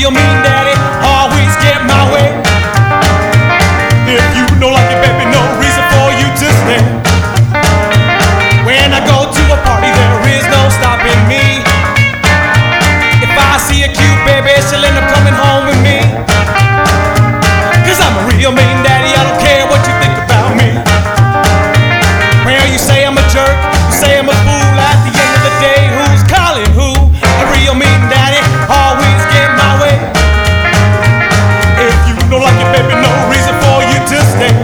real mean daddy, always get my way. If you don't like it, baby, no reason for you to stay. When I go to a party, there is no stopping me. If I see a cute baby, she'll end up coming home with me. 'Cause I'm a real mean daddy, I don't care what you think about me. Well, you say I'm a jerk, you say I'm a fool. At the end of the day, who's calling who? A real mean daddy, always get my way. If you don't like it, baby, no reason for you to stay.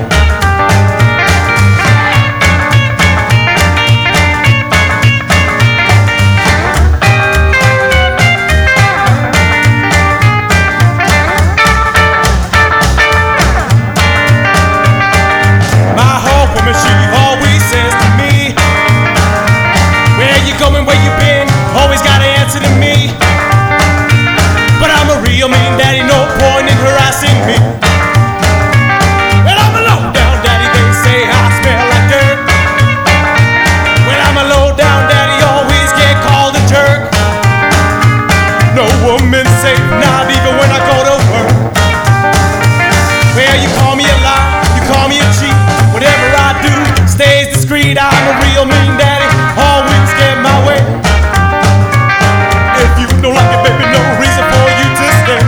My whole woman, she always says to me, where you going, where you been? Always gotta answer to me. But I'm a real mean daddy, no point in harassing me. Well, I'm a low down daddy, they say I smell like dirt. Well, I'm a low down daddy, always get called a jerk. No woman's safe, not even when I go to work. Well, you call me a lie, you call me a cheat. Whatever I do stays discreet. I'm a real mean daddy, always get my way. If you don't like it, baby, no reason for you to stay.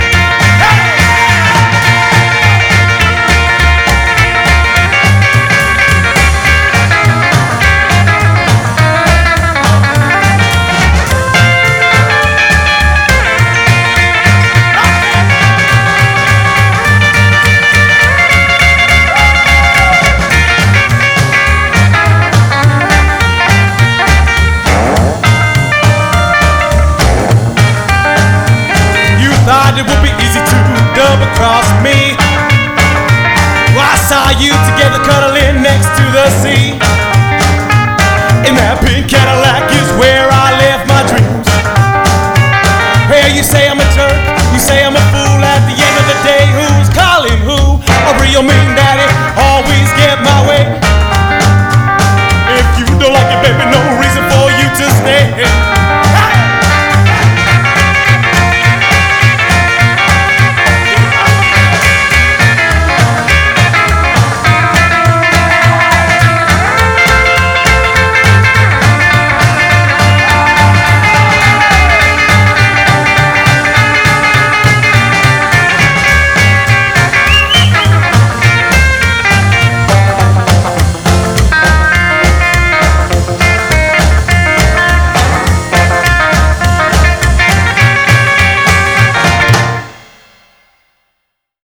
Thought it would be easy to double cross me. Well, I saw you together cuddling next to the sea. And that pink Cadillac is where I left my dreams. Well, you say I'm a jerk, you say I'm a fool. At the end of the day, who's calling who? A real mean